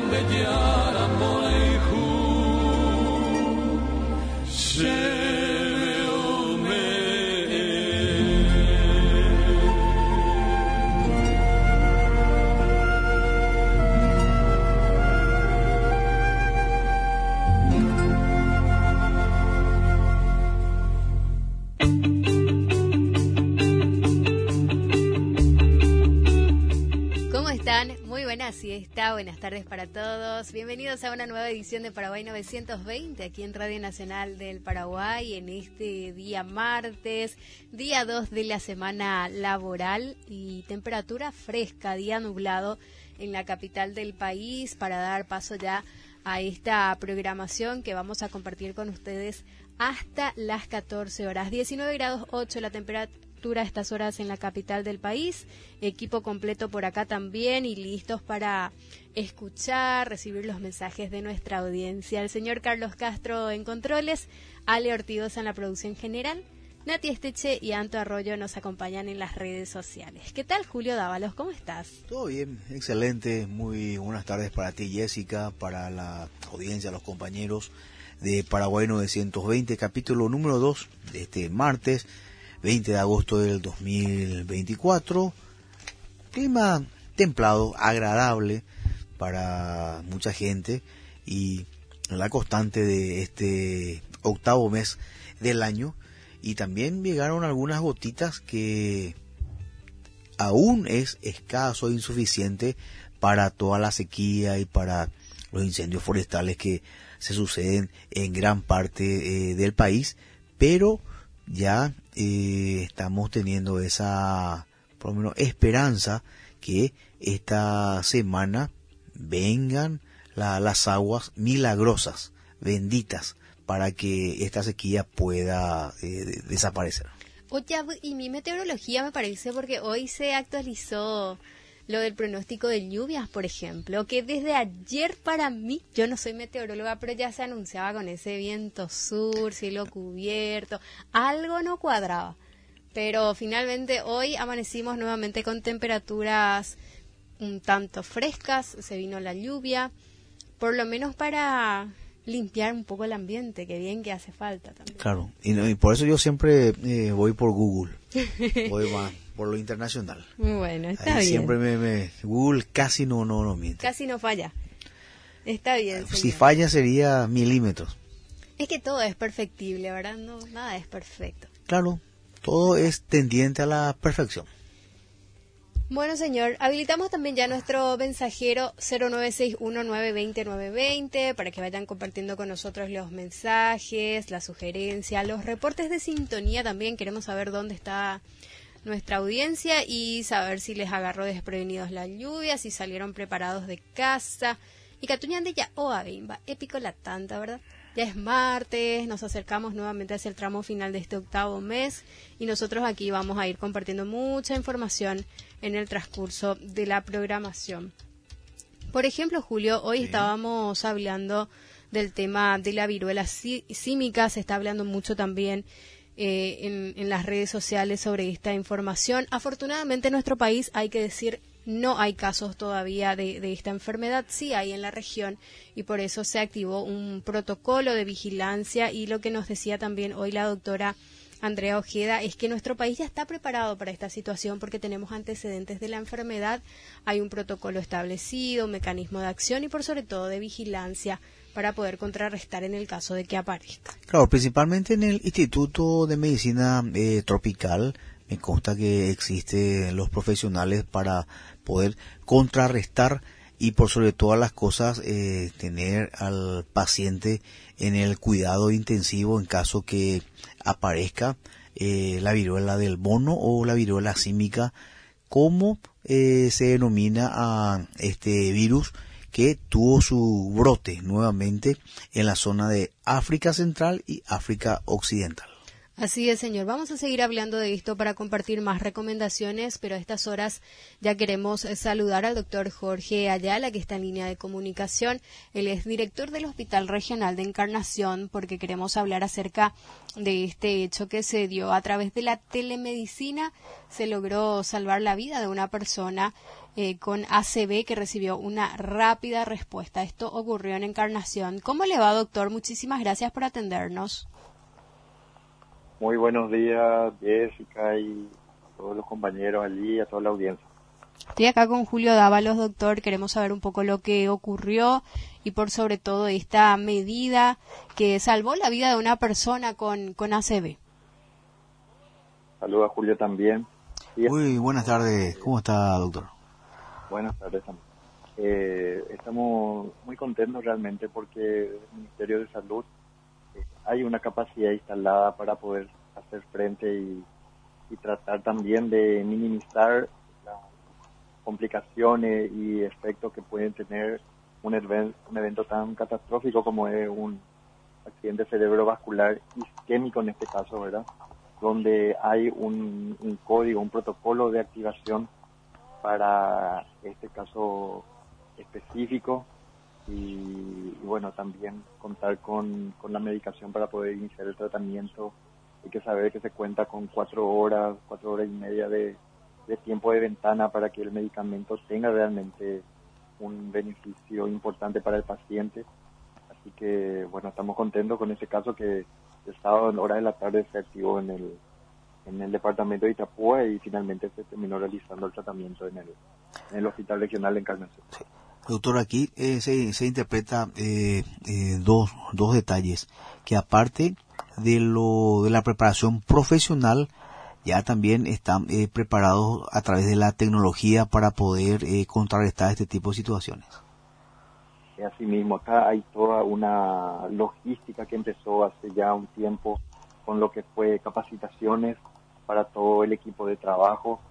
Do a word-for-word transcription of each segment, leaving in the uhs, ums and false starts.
Siesta, buenas tardes para todos. Bienvenidos a una nueva edición de Paraguay novecientos veinte aquí en Radio Nacional del Paraguay en este día martes, día dos de la semana laboral y temperatura fresca, día nublado en la capital del país para dar paso ya a esta programación que vamos a compartir con ustedes hasta las catorce horas. diecinueve grados ocho la temperatura a estas horas en la capital del país, equipo completo por acá también y listos para escuchar, recibir los mensajes de nuestra audiencia. El señor Carlos Castro en controles, Ale Ortigosa en la producción general, Nati Esteche y Anto Arroyo nos acompañan en las redes sociales. ¿Qué tal, Julio Dávalos? ¿Cómo estás? Todo bien, excelente, muy buenas tardes para ti, Jessica, para la audiencia, los compañeros de Paraguay novecientos veinte, capítulo número dos de este martes veinte de agosto del dos mil veinticuatro. Clima templado, agradable para mucha gente y la constante de este octavo mes del año. Y también llegaron algunas gotitas que aún es escaso e insuficiente para toda la sequía y para los incendios forestales que se suceden en gran parte eh, del país, pero ya eh, estamos teniendo esa, por lo menos, esperanza que esta semana vengan la, las aguas milagrosas, benditas, para que esta sequía pueda eh, desaparecer. Oye, y mi meteorología me parece, porque hoy se actualizó lo del pronóstico de lluvias, por ejemplo, que desde ayer para mí, yo no soy meteoróloga, pero ya se anunciaba con ese viento sur, cielo cubierto, algo no cuadraba. Pero finalmente hoy amanecimos nuevamente con temperaturas un tanto frescas, se vino la lluvia, por lo menos para limpiar un poco el ambiente, que bien que hace falta también. Claro, y, no, y por eso yo siempre eh, voy por Google, voy más por lo internacional. Bueno, está Ahí bien. Siempre me, me Google casi no no no miente. Casi no falla. Está bien. Si señor. falla sería milímetros. Es que todo es perfectible, ¿verdad? No, nada es perfecto. Claro, todo es tendiente a la perfección. Bueno, señor, habilitamos también ya nuestro mensajero cero nueve seis uno nueve dos cero nueve dos cero para que vayan compartiendo con nosotros los mensajes, las sugerencias, los reportes de sintonía también. Queremos saber dónde está nuestra audiencia y saber si les agarró desprevenidos la lluvia, si salieron preparados de casa. Y Catuñan de ya, oh, bimba, épico la tanta, ¿verdad? Ya es martes, nos acercamos nuevamente hacia el tramo final de este octavo mes y nosotros aquí vamos a ir compartiendo mucha información en el transcurso de la programación. Por ejemplo, Julio, hoy sí. estábamos hablando del tema de la viruela sí, símica, se está hablando mucho también eh, en, en las redes sociales sobre esta información. Afortunadamente en nuestro país, hay que decir, no hay casos todavía de, de esta enfermedad, sí hay en la región y por eso se activó un protocolo de vigilancia y lo que nos decía también hoy la doctora Andrea Ojeda es que nuestro país ya está preparado para esta situación porque tenemos antecedentes de la enfermedad, hay un protocolo establecido, un mecanismo de acción y por sobre todo de vigilancia para poder contrarrestar en el caso de que aparezca. Claro, principalmente en el Instituto de Medicina eh, Tropical, me consta que existen los profesionales para poder contrarrestar y por sobre todas las cosas eh, tener al paciente en el cuidado intensivo en caso que aparezca eh, la viruela del mono o la viruela símica, como eh, se denomina a este virus que tuvo su brote nuevamente en la zona de África Central y África Occidental. Así es, señor. Vamos a seguir hablando de esto para compartir más recomendaciones, pero a estas horas ya queremos saludar al doctor Jorge Ayala, que está en línea de comunicación. Él es director del Hospital Regional de Encarnación, porque queremos hablar acerca de este hecho que se dio a través de la telemedicina. Se logró salvar la vida de una persona eh, con A C V que recibió una rápida respuesta. Esto ocurrió en Encarnación. ¿Cómo le va, doctor? Muchísimas gracias por atendernos. Muy buenos días, Jessica, y a todos los compañeros allí y a toda la audiencia. Estoy acá con Julio Dávalos, doctor. Queremos saber un poco lo que ocurrió y por sobre todo esta medida que salvó la vida de una persona con, con A C V. Saludos a Julio también. Sí. Muy buenas tardes. ¿Cómo está, doctor? Buenas tardes también. Eh, estamos muy contentos realmente porque el Ministerio de Salud hay una capacidad instalada para poder hacer frente y, y tratar también de minimizar las complicaciones y efectos que pueden tener un, event, un evento tan catastrófico como es un accidente cerebrovascular isquémico en este caso, ¿verdad? Donde hay un, un código, un protocolo de activación para este caso específico. Y, y bueno, también contar con, con la medicación para poder iniciar el tratamiento. Hay que saber que se cuenta con cuatro horas, cuatro horas y media de, de tiempo de ventana para que el medicamento tenga realmente un beneficio importante para el paciente. Así que bueno, estamos contentos con ese caso que el sábado en horas de la tarde se activó en el, en el departamento de Itapúa y finalmente se terminó realizando el tratamiento en el, en el Hospital Regional de Encarnación. Sí. Doctor, aquí eh, se, se interpreta eh, eh, dos, dos detalles, que aparte de lo de la preparación profesional, ya también están eh, preparados a través de la tecnología para poder eh, contrarrestar este tipo de situaciones. Asimismo, acá hay toda una logística que empezó hace ya un tiempo con lo que fue capacitaciones para todo el equipo de trabajo,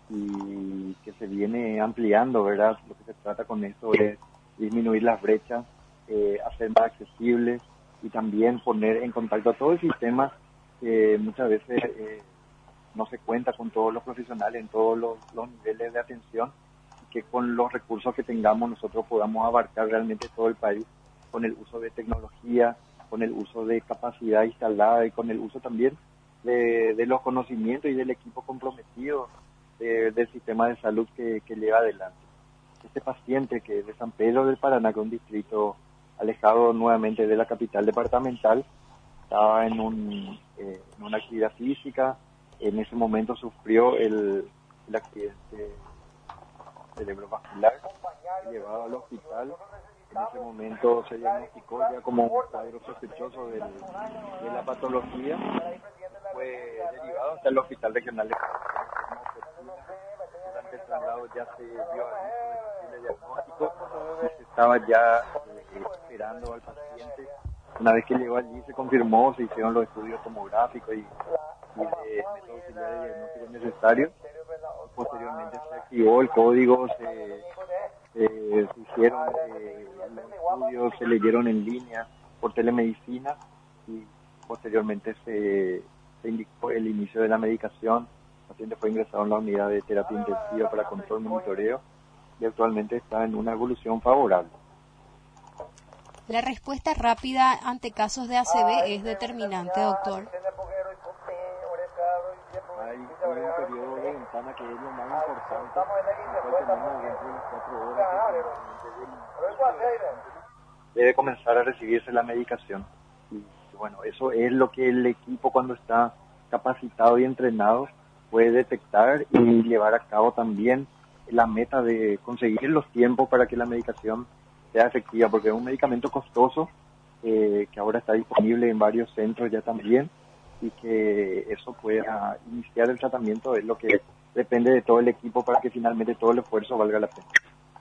y que se viene ampliando, ¿verdad? Lo que se trata con esto es disminuir las brechas, eh, hacer más accesibles y también poner en contacto a todo el sistema que muchas veces eh, no se cuenta con todos los profesionales en todos los, los niveles de atención, y que con los recursos que tengamos nosotros podamos abarcar realmente todo el país con el uso de tecnología, con el uso de capacidad instalada y con el uso también de, de los conocimientos y del equipo comprometido De, del sistema de salud que, que lleva adelante. Este paciente que es de San Pedro del Paraná, que es un distrito alejado nuevamente de la capital departamental, estaba en, un, eh, en una actividad física, en ese momento sufrió el, el accidente cerebrovascular, llevado al hospital. En ese momento se diagnosticó ya como un cuadro sospechoso del, de la patología, fue derivado hasta el Hospital Regional de Durante el traslado ya se dio el diagnóstico y se estaba ya eh, esperando al paciente. Una vez que llegó allí se confirmó, se hicieron los estudios tomográficos y, y de método auxiliar de diagnóstico necesario. Posteriormente se activó el código, se, se, se hicieron eh, los estudios, se leyeron en línea por telemedicina y posteriormente se, se indicó el inicio de la medicación. El paciente fue ingresado en la unidad de terapia intensiva para control y monitoreo y actualmente está en una evolución favorable. La respuesta rápida ante casos de A C V es determinante, doctor. Hay un periodo de ventana que es lo más importante, en cual tenemos dentro de las cuatro horas que debe comenzar a recibirse la medicación. Y bueno, eso es lo que el equipo, cuando está capacitado y entrenado, puede detectar y llevar a cabo también la meta de conseguir los tiempos para que la medicación sea efectiva, porque es un medicamento costoso eh, que ahora está disponible en varios centros ya también, y que eso pueda iniciar el tratamiento es lo que depende de todo el equipo para que finalmente todo el esfuerzo valga la pena.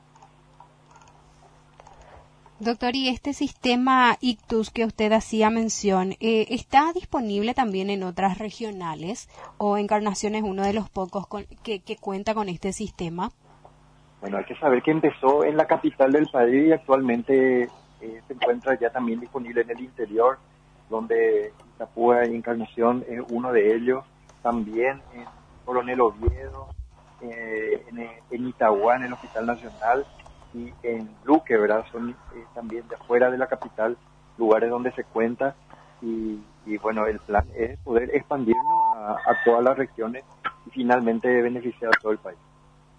Doctor, y este sistema Ictus que usted hacía mención, eh, ¿está disponible también en otras regionales o Encarnación es uno de los pocos con, que, que cuenta con este sistema? Bueno, hay que saber que empezó en la capital del país y actualmente eh, se encuentra ya también disponible en el interior, donde Itapúa y Encarnación es uno de ellos, también en Coronel Oviedo, eh, en, en Itagua, en el Hospital Nacional, y en Luque, ¿verdad? Son eh, también de afuera de la capital, lugares donde se cuenta, y, y bueno, el plan es poder expandirnos a, a todas las regiones y finalmente beneficiar a todo el país.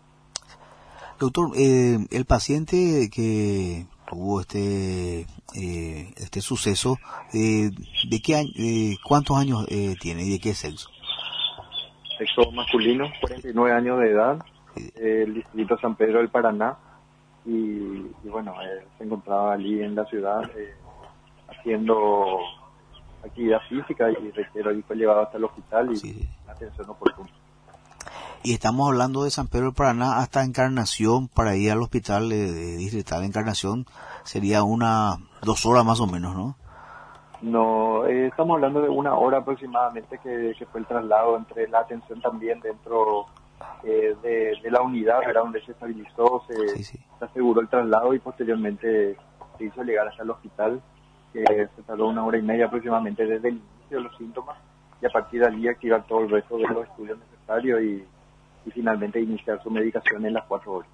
Doctor, eh, el paciente que tuvo este eh, este suceso, eh, ¿de qué año, eh, cuántos años eh, tiene y de qué sexo? Sexo masculino, cuarenta y nueve años de edad, eh, el distrito San Pedro del Paraná, y, y bueno, eh, se encontraba allí en la ciudad eh, haciendo actividad física y reitero, ahí fue llevado hasta el hospital y sí. atención oportuna. Y estamos hablando de San Pedro del Paraná hasta Encarnación, para ir al hospital de, de distrital de Encarnación, sería una, dos horas más o menos, ¿no? No, eh, estamos hablando de una hora aproximadamente que, que fue el traslado, entre la atención también dentro eh, de, de la unidad, ¿verdad? Donde se estabilizó, se, Sí, sí. se aseguró el traslado y posteriormente se hizo llegar hasta el hospital, que se tardó una hora y media aproximadamente desde el inicio de los síntomas, y a partir de allí activar todo el resto de los estudios necesarios y, y finalmente iniciar su medicación en las cuatro horas.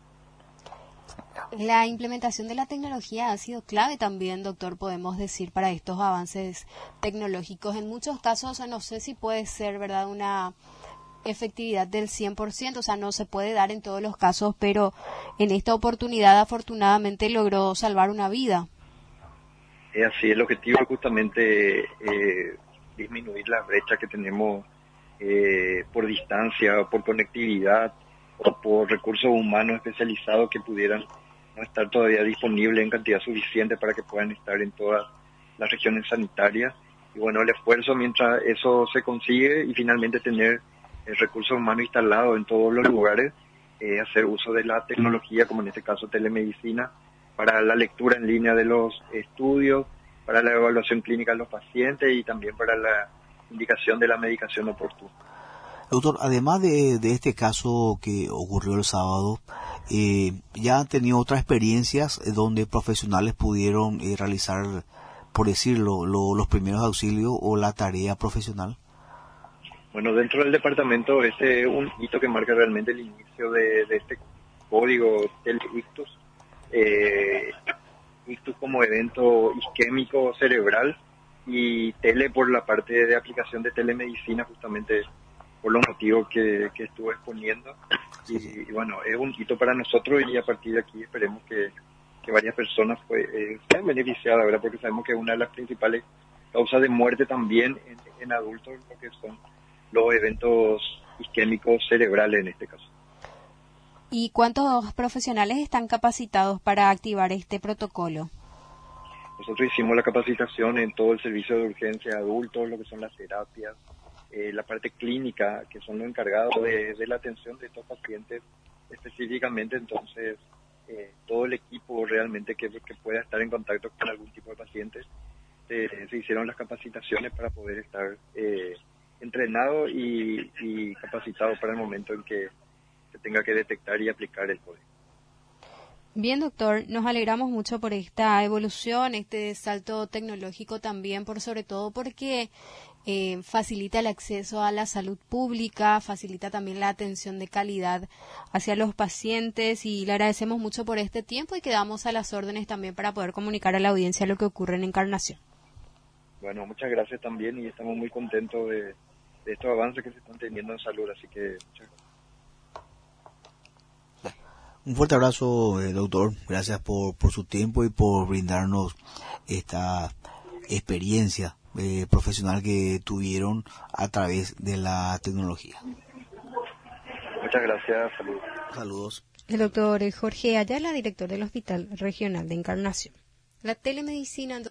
La implementación de la tecnología ha sido clave también, doctor, podemos decir, para estos avances tecnológicos. En muchos casos, no sé si puede ser, ¿verdad?, una efectividad del cien por ciento, o sea, no se puede dar en todos los casos, pero en esta oportunidad, afortunadamente, logró salvar una vida. Es así, el objetivo es justamente eh, disminuir la brecha que tenemos eh, por distancia, por conectividad, o por recursos humanos especializados que pudieran no estar todavía disponibles en cantidad suficiente para que puedan estar en todas las regiones sanitarias. Y bueno, el esfuerzo mientras eso se consigue y finalmente tener el recurso humano instalado en todos los lugares, eh, hacer uso de la tecnología, como en este caso telemedicina, para la lectura en línea de los estudios, para la evaluación clínica de los pacientes y también para la indicación de la medicación oportuna. Doctor, además de, de este caso que ocurrió el sábado, eh, ¿ya han tenido otras experiencias donde profesionales pudieron eh, realizar, por decirlo, lo, los primeros auxilios o la tarea profesional? Bueno, dentro del departamento este es un hito que marca realmente el inicio de, de este código Tele-Ictus, eh, Ictus como evento isquémico cerebral y tele por la parte de aplicación de telemedicina, justamente por los motivos que, que estuve exponiendo. Y, y bueno, es un hito para nosotros y a partir de aquí esperemos que, que varias personas pues, eh, sean beneficiadas, ¿verdad? Porque sabemos que una de las principales causas de muerte también en, en adultos lo que son los eventos isquémicos cerebrales en este caso. ¿Y cuántos profesionales están capacitados para activar este protocolo? Nosotros hicimos la capacitación en todo el servicio de urgencia de adultos, lo que son las terapias, eh, la parte clínica, que son los encargados de, de la atención de estos pacientes específicamente. Entonces, eh, todo el equipo realmente que, que pueda estar en contacto con algún tipo de pacientes, eh, se hicieron las capacitaciones para poder estar eh, entrenado y, y capacitado para el momento en que se tenga que detectar y aplicar el código. Bien, doctor, nos alegramos mucho por esta evolución, este salto tecnológico también, por sobre todo porque eh, facilita el acceso a la salud pública, facilita también la atención de calidad hacia los pacientes y le agradecemos mucho por este tiempo y quedamos a las órdenes también para poder comunicar a la audiencia lo que ocurre en Encarnación. Bueno, muchas gracias también y estamos muy contentos de, de estos avances que se están teniendo en salud, así que muchas gracias. Un fuerte abrazo, eh, doctor. Gracias por, por su tiempo y por brindarnos esta experiencia eh, profesional que tuvieron a través de la tecnología. Muchas gracias. Saludos. Saludos. El doctor Jorge Ayala, director del Hospital Regional de Encarnación. La telemedicina